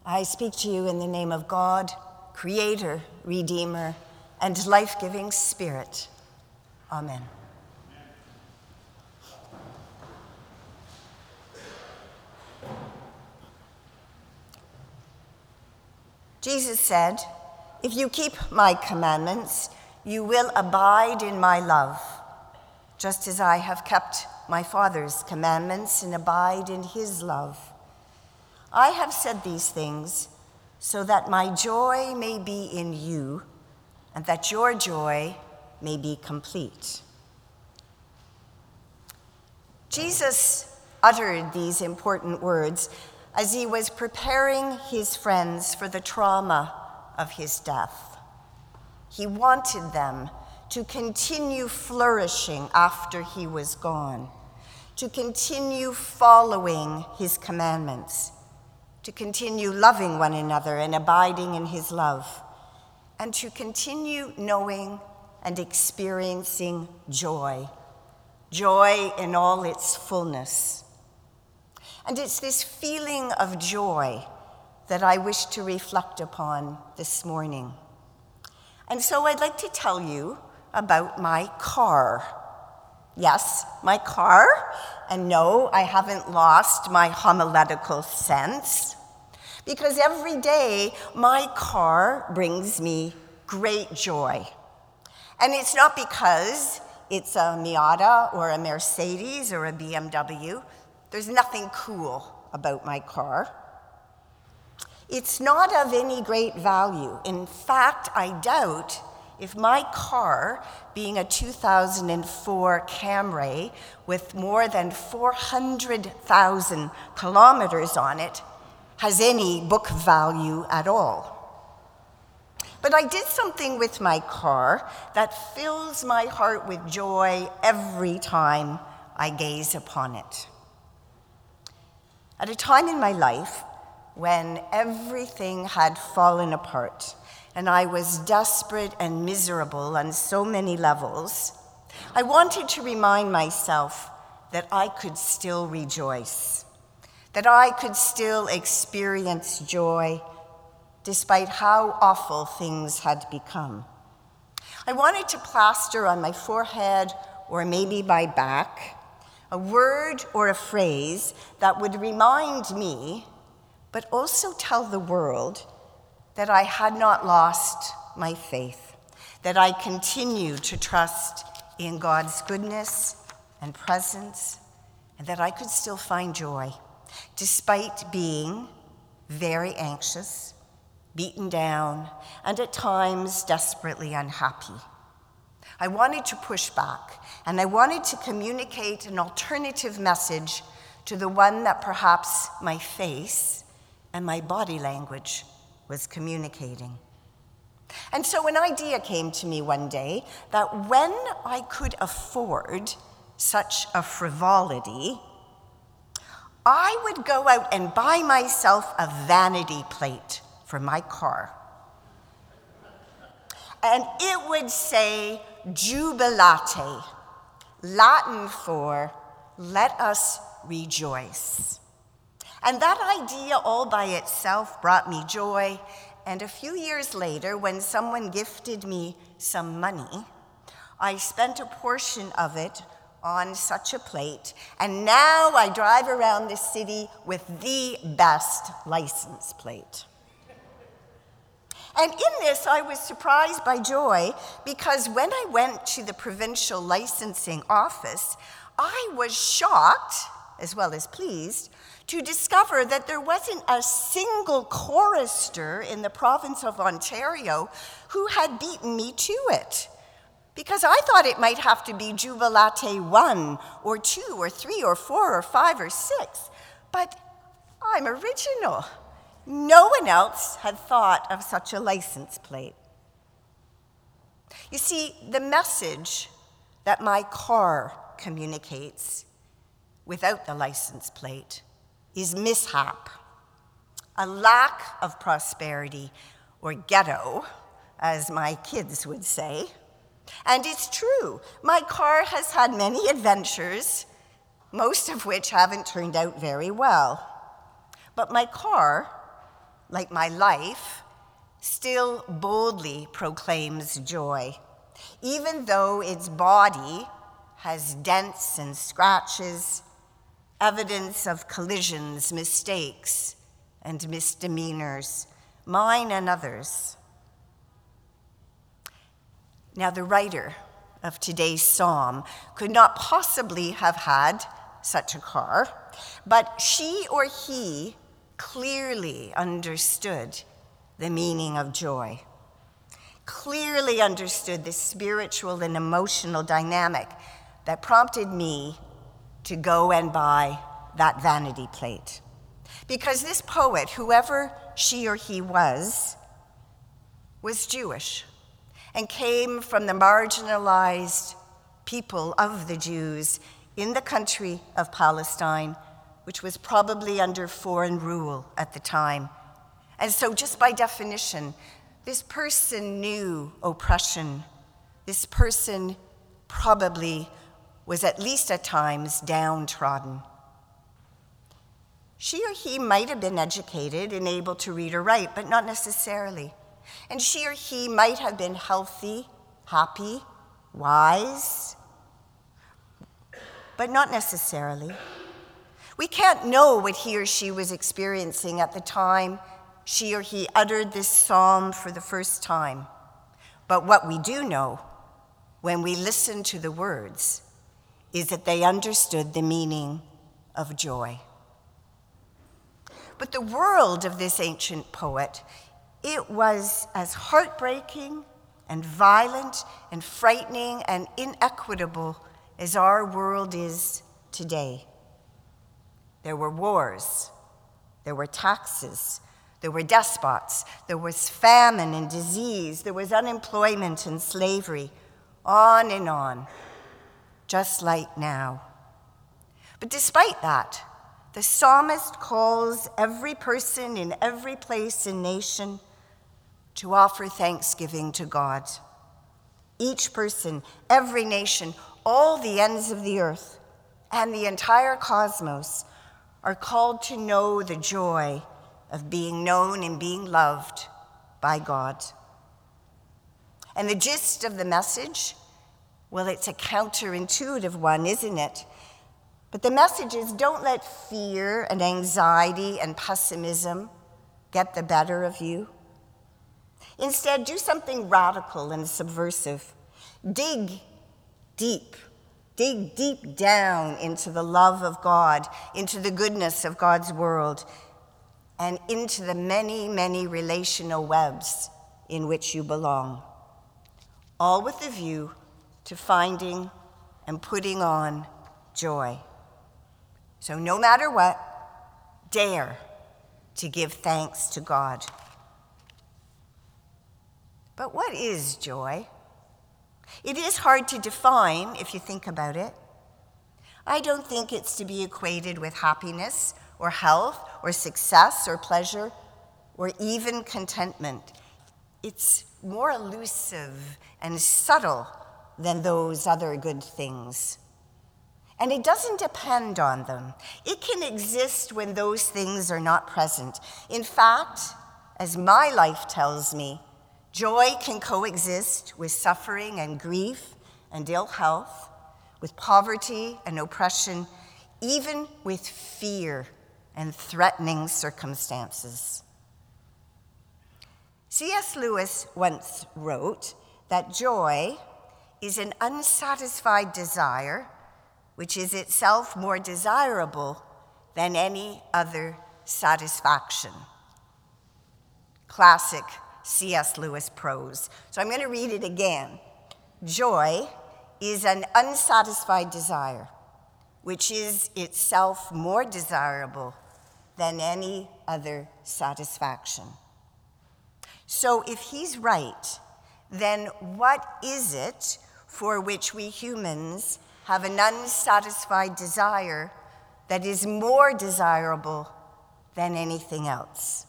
I speak to you in the name of God, Creator, Redeemer, and life-giving Spirit. Amen. Jesus said, "If you keep my commandments, you will abide in my love, just as I have kept my Father's commandments and abide in his love. I have said these things so that my joy may be in you and that your joy may be complete." Jesus uttered these important words as he was preparing his friends for the trauma of his death. He wanted them to continue flourishing after he was gone, to continue following his commandments, to continue loving one another and abiding in his love, and to continue knowing and experiencing joy, joy in all its fullness. And it's this feeling of joy that I wish to reflect upon this morning. And so I'd like to tell you about my car. Yes, my car. And no, I haven't lost my homiletical sense, because every day my car brings me great joy. And it's not because it's a Miata or a Mercedes or a BMW. There's nothing cool about my car. It's not of any great value. In fact, I doubt if my car, being a 2004 Camry with more than 400,000 kilometers on it, has any book value at all. But I did something with my car that fills my heart with joy every time I gaze upon it. At a time in my life when everything had fallen apart and I was desperate and miserable on so many levels, I wanted to remind myself that I could still rejoice, that I could still experience joy despite how awful things had become. I wanted to plaster on my forehead or maybe my back a word or a phrase that would remind me, but also tell the world, that I had not lost my faith, that I continue to trust in God's goodness and presence, and that I could still find joy, despite being very anxious, beaten down, and at times desperately unhappy. I wanted to push back, and I wanted to communicate an alternative message to the one that perhaps my face and my body language was communicating. And so an idea came to me one day that when I could afford such a frivolity, I would go out and buy myself a vanity plate for my car. And it would say Jubilate, Latin for let us rejoice. And that idea all by itself brought me joy. And a few years later, when someone gifted me some money, I spent a portion of it on such a plate. And now I drive around the city with the best license plate. And in this, I was surprised by joy, because when I went to the provincial licensing office, I was shocked, as well as pleased, to discover that there wasn't a single chorister in the province of Ontario who had beaten me to it. Because I thought it might have to be Jubilate 1 or 2 or 3 or 4 or 5 or 6. But I'm original. No one else had thought of such a license plate. You see, the message that my car communicates without the license plate is mishap, a lack of prosperity, or ghetto, as my kids would say. And it's true, my car has had many adventures, most of which haven't turned out very well. But my car like my life, still boldly proclaims joy, even though its body has dents and scratches, evidence of collisions, mistakes, and misdemeanors, mine and others. Now, the writer of today's psalm could not possibly have had such a car, but she or he clearly understood the meaning of joy, clearly understood the spiritual and emotional dynamic that prompted me to go and buy that vanity plate. Because this poet, whoever she or he was Jewish and came from the marginalized people of the Jews in the country of Palestine, which was probably under foreign rule at the time. And so just by definition, this person knew oppression. This person probably was at least at times downtrodden. She or he might have been educated and able to read or write, but not necessarily. And she or he might have been healthy, happy, wise, but not necessarily. We can't know what he or she was experiencing at the time she or he uttered this psalm for the first time. But what we do know when we listen to the words is that they understood the meaning of joy. But the world of this ancient poet, it was as heartbreaking and violent and frightening and inequitable as our world is today. There were wars, there were taxes, there were despots, there was famine and disease, there was unemployment and slavery, on, just like now. But despite that, the psalmist calls every person in every place and nation to offer thanksgiving to God. Each person, every nation, all the ends of the earth, and the entire cosmos are called to know the joy of being known and being loved by God. And the gist of the message, well, it's a counterintuitive one, isn't it? But the message is don't let fear and anxiety and pessimism get the better of you. Instead, do something radical and subversive. Dig deep down into the love of God, into the goodness of God's world, and into the many, many relational webs in which you belong, all with a view to finding and putting on joy. So no matter what, dare to give thanks to God. But what is joy? It is hard to define if you think about it. I don't think it's to be equated with happiness or health or success or pleasure or even contentment. It's more elusive and subtle than those other good things. And it doesn't depend on them. It can exist when those things are not present. In fact, as my life tells me, joy can coexist with suffering and grief and ill health, with poverty and oppression, even with fear and threatening circumstances. C.S. Lewis once wrote that joy is an unsatisfied desire which is itself more desirable than any other satisfaction. Classic C.S. Lewis prose. So I'm going to read it again. Joy is an unsatisfied desire, which is itself more desirable than any other satisfaction. So if he's right, then what is it for which we humans have an unsatisfied desire that is more desirable than anything else?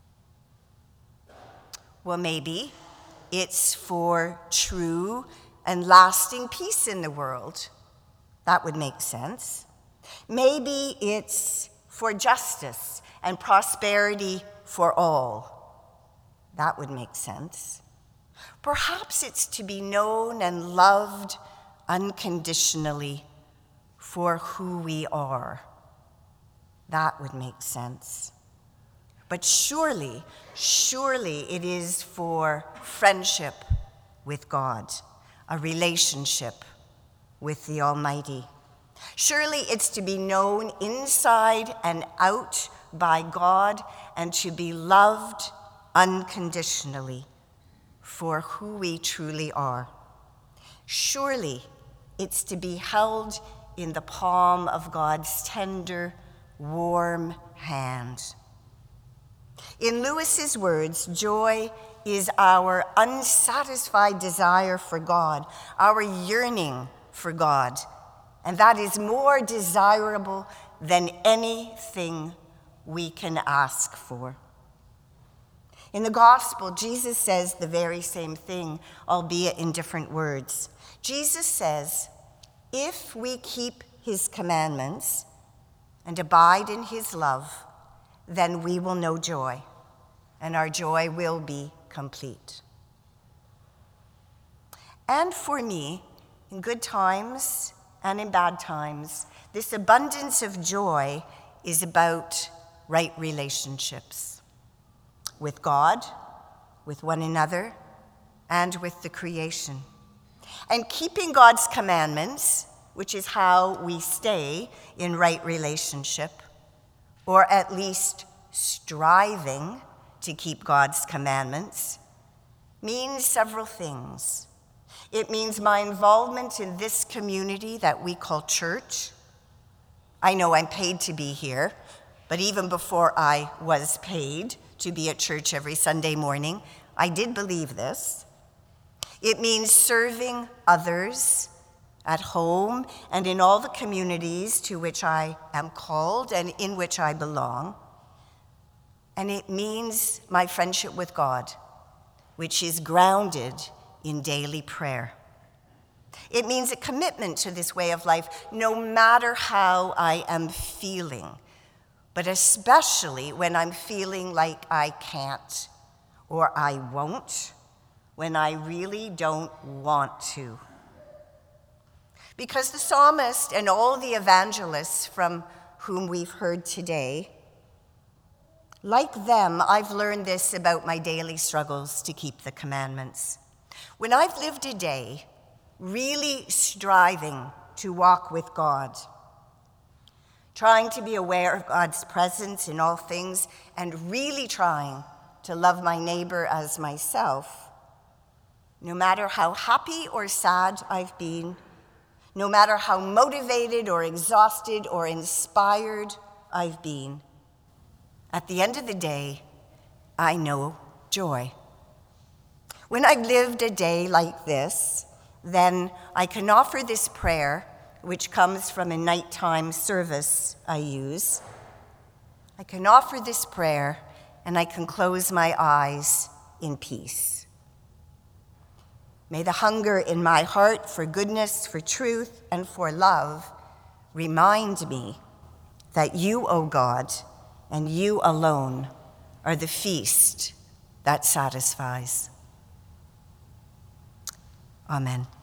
Well, maybe it's for true and lasting peace in the world. That would make sense. Maybe it's for justice and prosperity for all. That would make sense. Perhaps it's to be known and loved unconditionally for who we are. That would make sense. But surely it is for friendship with God, a relationship with the Almighty. Surely it's to be known inside and out by God and to be loved unconditionally for who we truly are. Surely it's to be held in the palm of God's tender, warm hand. In Lewis's words, joy is our unsatisfied desire for God, our yearning for God, and that is more desirable than anything we can ask for. In the gospel, Jesus says the very same thing, albeit in different words. Jesus says, if we keep his commandments and abide in his love, then we will know joy, and our joy will be complete. And for me, in good times and in bad times, this abundance of joy is about right relationships with God, with one another, and with the creation. And keeping God's commandments, which is how we stay in right relationship, or at least striving to keep God's commandments, means several things. It means my involvement in this community that we call church. I know I'm paid to be here, but even before I was paid to be at church every Sunday morning, I did believe this. It means serving others at home and in all the communities to which I am called and in which I belong. And it means my friendship with God, which is grounded in daily prayer. It means a commitment to this way of life, no matter how I am feeling, but especially when I'm feeling like I can't or I won't, when I really don't want to. Because the psalmist and all the evangelists from whom we've heard today, like them, I've learned this about my daily struggles to keep the commandments. When I've lived a day really striving to walk with God, trying to be aware of God's presence in all things, and really trying to love my neighbor as myself, no matter how happy or sad I've been, no matter how motivated or exhausted or inspired I've been, at the end of the day, I know joy. When I've lived a day like this, then I can offer this prayer, which comes from a nighttime service I use. I can offer this prayer, and I can close my eyes in peace. May the hunger in my heart for goodness, for truth, and for love remind me that you, O God, and you alone are the feast that satisfies. Amen.